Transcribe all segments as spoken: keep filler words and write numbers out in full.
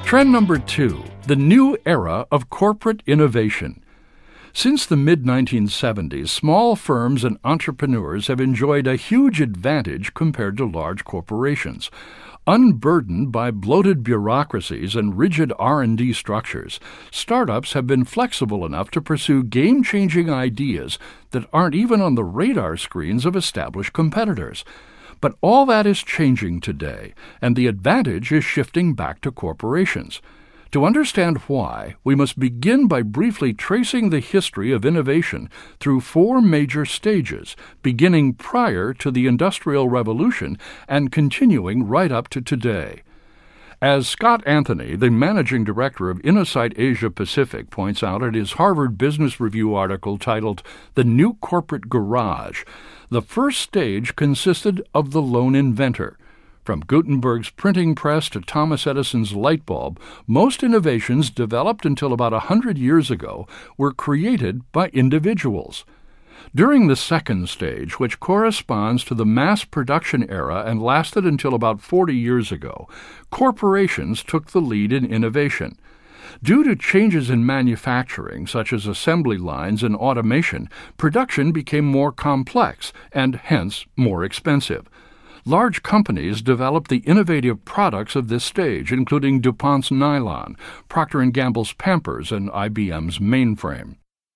Trend number two, the new era of corporate innovation. Since the mid nineteen seventies, small firms and entrepreneurs have enjoyed a huge advantage compared to large corporations. Unburdened by bloated bureaucracies and rigid R and D structures, startups have been flexible enough to pursue game-changing ideas that aren't even on the radar screens of established competitors. But all that is changing today, and the advantage is shifting back to corporations. To understand why, we must begin by briefly tracing the history of innovation through four major stages, beginning prior to the Industrial Revolution and continuing right up to today. As Scott Anthony, the managing director of Innosight Asia Pacific, points out in his Harvard Business Review article titled The New Corporate Garage, the first stage consisted of the lone inventor. From Gutenberg's printing press to Thomas Edison's light bulb, most innovations developed until about a hundred years ago were created by individuals. During the second stage, which corresponds to the mass production era and lasted until about forty years ago, corporations took the lead in innovation. Due to changes in manufacturing, such as assembly lines and automation, production became more complex and hence more expensive. Large companies developed the innovative products of this stage, including DuPont's nylon, Procter and Gamble's Pampers, and I B M's mainframe.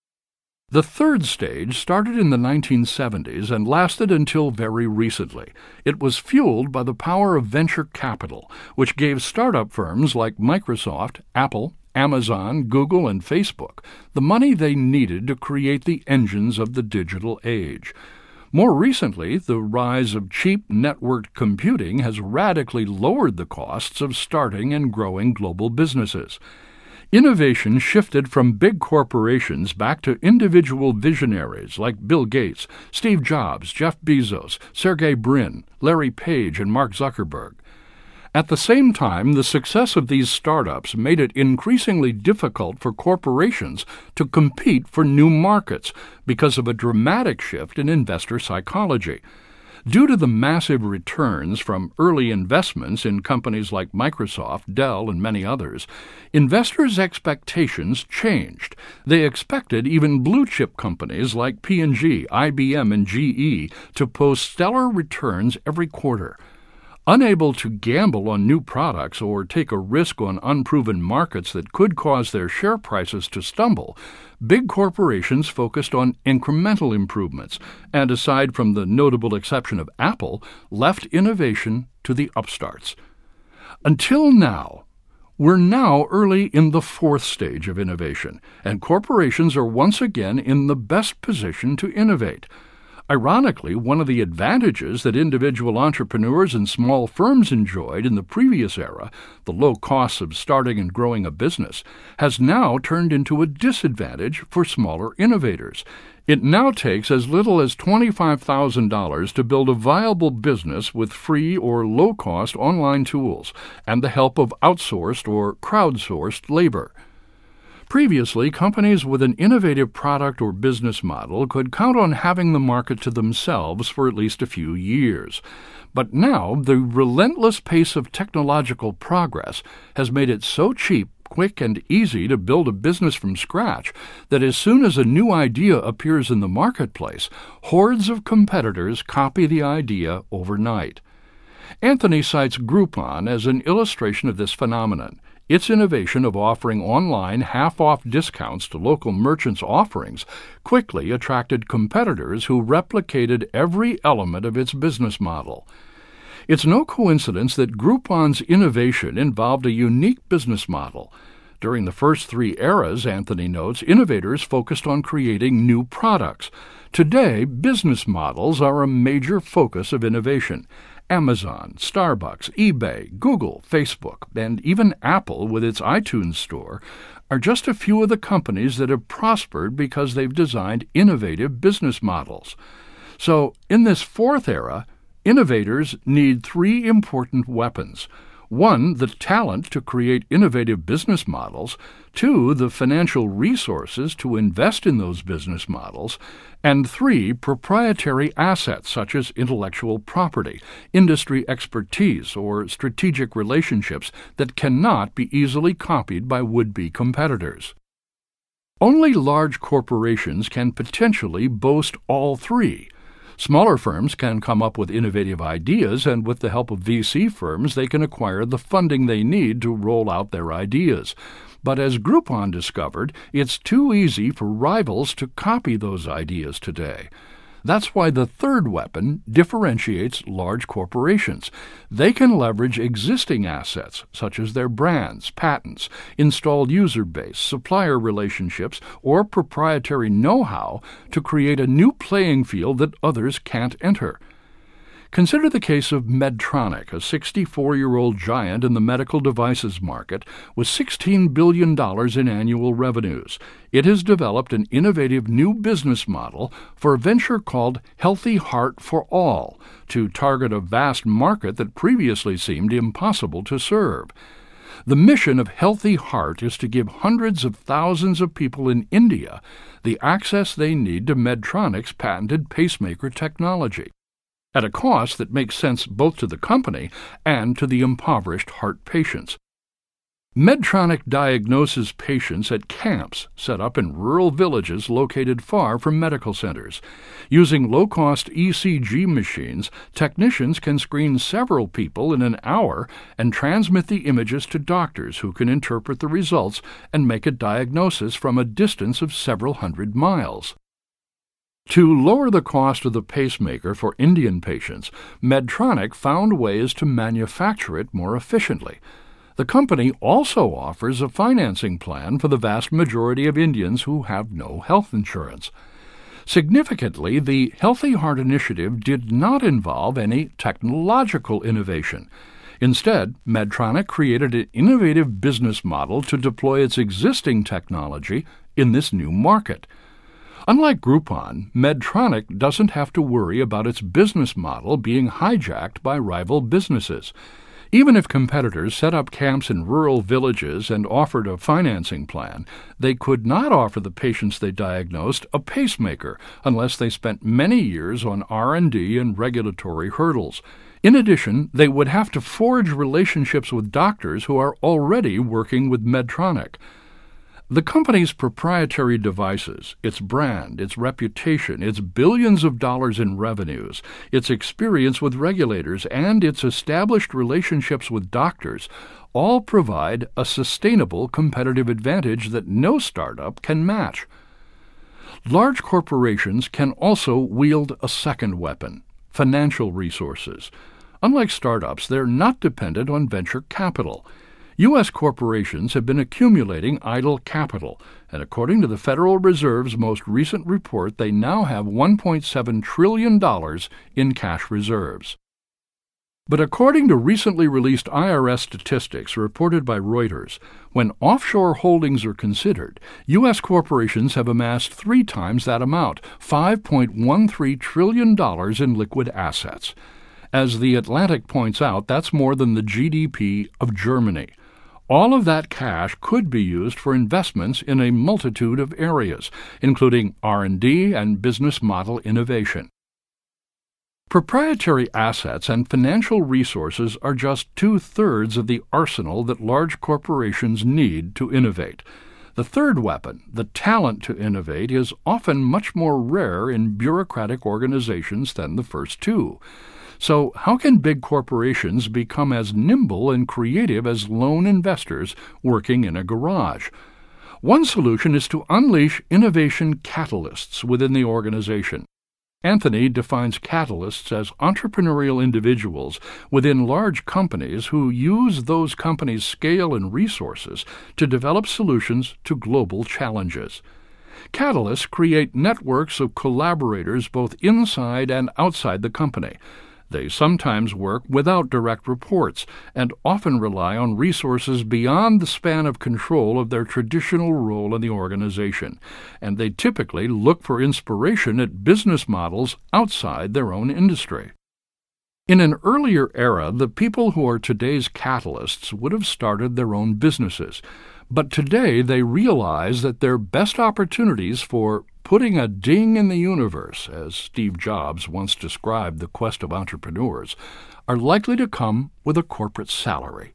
The third stage started in the nineteen seventies and lasted until very recently. It was fueled by the power of venture capital, which gave startup firms like Microsoft, Apple, Amazon, Google, and Facebook the money they needed to create the engines of the digital age. More recently, the rise of cheap networked computing has radically lowered the costs of starting and growing global businesses. Innovation shifted from big corporations back to individual visionaries like Bill Gates, Steve Jobs, Jeff Bezos, Sergey Brin, Larry Page, and Mark Zuckerberg. At the same time, the success of these startups made it increasingly difficult for corporations to compete for new markets because of a dramatic shift in investor psychology. Due to the massive returns from early investments in companies like Microsoft, Dell, and many others, investors' expectations changed. They expected even blue-chip companies like P and G, I B M, and G E to post stellar returns every quarter. Unable to gamble on new products or take a risk on unproven markets that could cause their share prices to stumble, big corporations focused on incremental improvements and, aside from the notable exception of Apple, left innovation to the upstarts. Until now, we're now early in the fourth stage of innovation, and corporations are once again in the best position to innovate. Ironically, one of the advantages that individual entrepreneurs and small firms enjoyed in the previous era, the low costs of starting and growing a business, has now turned into a disadvantage for smaller innovators. It now takes as little as twenty-five thousand dollars to build a viable business with free or low-cost online tools and the help of outsourced or crowdsourced labor. Previously, companies with an innovative product or business model could count on having the market to themselves for at least a few years. But now, the relentless pace of technological progress has made it so cheap, quick, and easy to build a business from scratch that as soon as a new idea appears in the marketplace, hordes of competitors copy the idea overnight. Anthony cites Groupon as an illustration of this phenomenon. Its innovation of offering online half-off discounts to local merchants' offerings quickly attracted competitors who replicated every element of its business model. It's no coincidence that Groupon's innovation involved a unique business model. During the first three eras, Anthony notes, innovators focused on creating new products. Today, business models are a major focus of innovation. Amazon, Starbucks, eBay, Google, Facebook, and even Apple with its iTunes store are just a few of the companies that have prospered because they've designed innovative business models. So, in this fourth era, innovators need three important weapons. One, the talent to create innovative business models. Two, the financial resources to invest in those business models. And three, proprietary assets such as intellectual property, industry expertise, or strategic relationships that cannot be easily copied by would-be competitors. Only large corporations can potentially boast all three. Smaller firms can come up with innovative ideas, and with the help of V C firms, they can acquire the funding they need to roll out their ideas. But as Groupon discovered, it's too easy for rivals to copy those ideas today. That's why the third weapon differentiates large corporations. They can leverage existing assets, such as their brands, patents, installed user base, supplier relationships, or proprietary know-how to create a new playing field that others can't enter. Consider the case of Medtronic, a sixty-four-year-old giant in the medical devices market with sixteen billion dollars in annual revenues. It has developed an innovative new business model for a venture called Healthy Heart for All to target a vast market that previously seemed impossible to serve. The mission of Healthy Heart is to give hundreds of thousands of people in India the access they need to Medtronic's patented pacemaker technology, at a cost that makes sense both to the company and to the impoverished heart patients. Medtronic diagnoses patients at camps set up in rural villages located far from medical centers. Using low-cost E C G machines, technicians can screen several people in an hour and transmit the images to doctors who can interpret the results and make a diagnosis from a distance of several hundred miles. To lower the cost of the pacemaker for Indian patients, Medtronic found ways to manufacture it more efficiently. The company also offers a financing plan for the vast majority of Indians who have no health insurance. Significantly, the Healthy Heart Initiative did not involve any technological innovation. Instead, Medtronic created an innovative business model to deploy its existing technology in this new market. Unlike Groupon, Medtronic doesn't have to worry about its business model being hijacked by rival businesses. Even if competitors set up camps in rural villages and offered a financing plan, they could not offer the patients they diagnosed a pacemaker unless they spent many years on R and D and regulatory hurdles. In addition, they would have to forge relationships with doctors who are already working with Medtronic. The company's proprietary devices, its brand, its reputation, its billions of dollars in revenues, its experience with regulators, and its established relationships with doctors all provide a sustainable competitive advantage that no startup can match. Large corporations can also wield a second weapon, financial resources. Unlike startups, they're not dependent on venture capital. U S corporations have been accumulating idle capital, and according to the Federal Reserve's most recent report, they now have one point seven trillion dollars in cash reserves. But according to recently released I R S statistics reported by Reuters, when offshore holdings are considered, U S corporations have amassed three times that amount, five point one three trillion dollars in liquid assets. As The Atlantic points out, that's more than the G D P of Germany. All of that cash could be used for investments in a multitude of areas, including R and D and business model innovation. Proprietary assets and financial resources are just two-thirds of the arsenal that large corporations need to innovate. The third weapon, the talent to innovate, is often much more rare in bureaucratic organizations than the first two. So how can big corporations become as nimble and creative as lone investors working in a garage? One solution is to unleash innovation catalysts within the organization. Anthony defines catalysts as entrepreneurial individuals within large companies who use those companies' scale and resources to develop solutions to global challenges. Catalysts create networks of collaborators both inside and outside the company. They sometimes work without direct reports and often rely on resources beyond the span of control of their traditional role in the organization, and they typically look for inspiration at business models outside their own industry. In an earlier era, the people who are today's catalysts would have started their own businesses, but today they realize that their best opportunities for putting a ding in the universe, as Steve Jobs once described the quest of entrepreneurs, are likely to come with a corporate salary.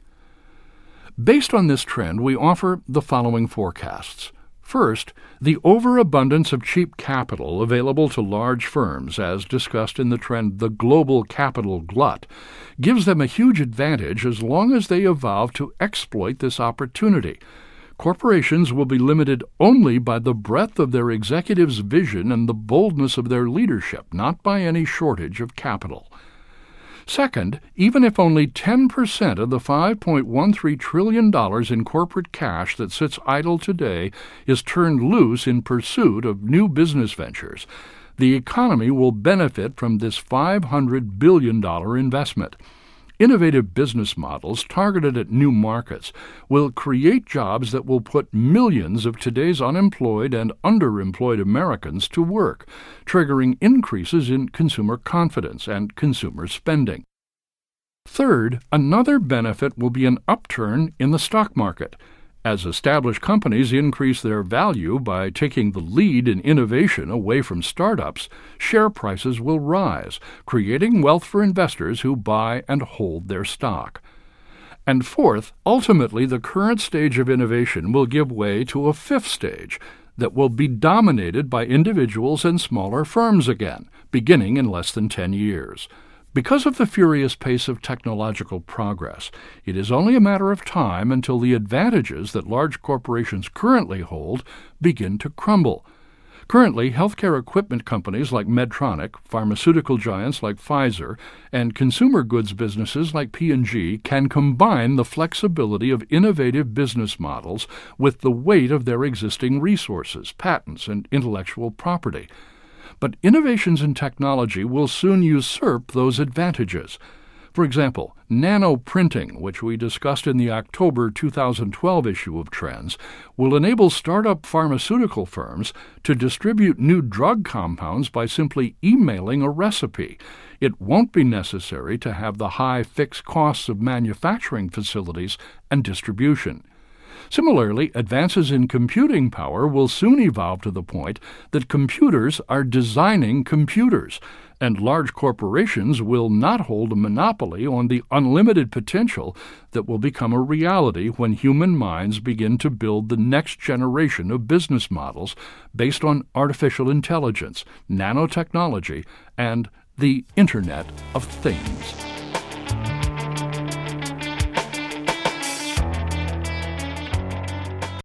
Based on this trend, we offer the following forecasts. First, the overabundance of cheap capital available to large firms, as discussed in the trend The Global Capital Glut, gives them a huge advantage as long as they evolve to exploit this opportunity. Corporations will be limited only by the breadth of their executives' vision and the boldness of their leadership, not by any shortage of capital. Second, even if only ten percent of the five point one three trillion dollars in corporate cash that sits idle today is turned loose in pursuit of new business ventures, the economy will benefit from this five hundred billion dollars investment. Innovative business models targeted at new markets will create jobs that will put millions of today's unemployed and underemployed Americans to work, triggering increases in consumer confidence and consumer spending. Third, another benefit will be an upturn in the stock market. As established companies increase their value by taking the lead in innovation away from startups, share prices will rise, creating wealth for investors who buy and hold their stock. And fourth, ultimately the current stage of innovation will give way to a fifth stage that will be dominated by individuals and smaller firms again, beginning in less than ten years. Because of the furious pace of technological progress, it is only a matter of time until the advantages that large corporations currently hold begin to crumble. Currently, healthcare equipment companies like Medtronic, pharmaceutical giants like Pfizer, and consumer goods businesses like P and G can combine the flexibility of innovative business models with the weight of their existing resources, patents, and intellectual property. But innovations in technology will soon usurp those advantages. For example, nanoprinting, which we discussed in the October two thousand twelve issue of Trends, will enable startup pharmaceutical firms to distribute new drug compounds by simply emailing a recipe. It won't be necessary to have the high fixed costs of manufacturing facilities and distribution. Similarly, advances in computing power will soon evolve to the point that computers are designing computers, and large corporations will not hold a monopoly on the unlimited potential that will become a reality when human minds begin to build the next generation of business models based on artificial intelligence, nanotechnology, and the Internet of Things.